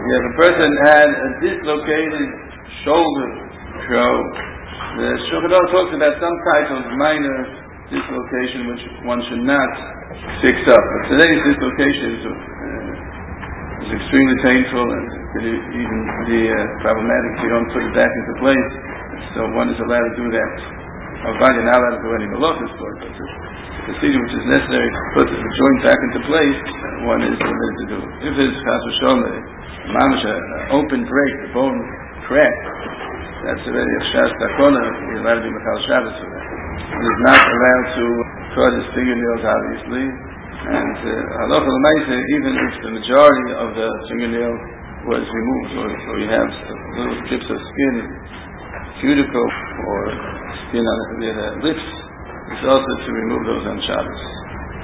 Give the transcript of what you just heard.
If a person had a dislocated shoulder, so the Shulchan Aruch talks about some type of minor dislocation which one should not fix up. But today's dislocation is extremely painful and could even be problematic if you don't put it back into place. So one is allowed to do that. You're not allowed to do any malachas for it, but the procedure which is necessary to put the joint back into place, one is permitted to do. If it's chas v'sholem, open break, the bone crack, that's already a shas takona. You're allowed to be mechal Shabbos for that. He's not allowed to cut his fingernails, obviously, and halacha l'maaseh, even if the majority of the fingernail was removed, or you have little chips of skin, cuticle, or skin on the lips, it's also to remove those on Shabbos.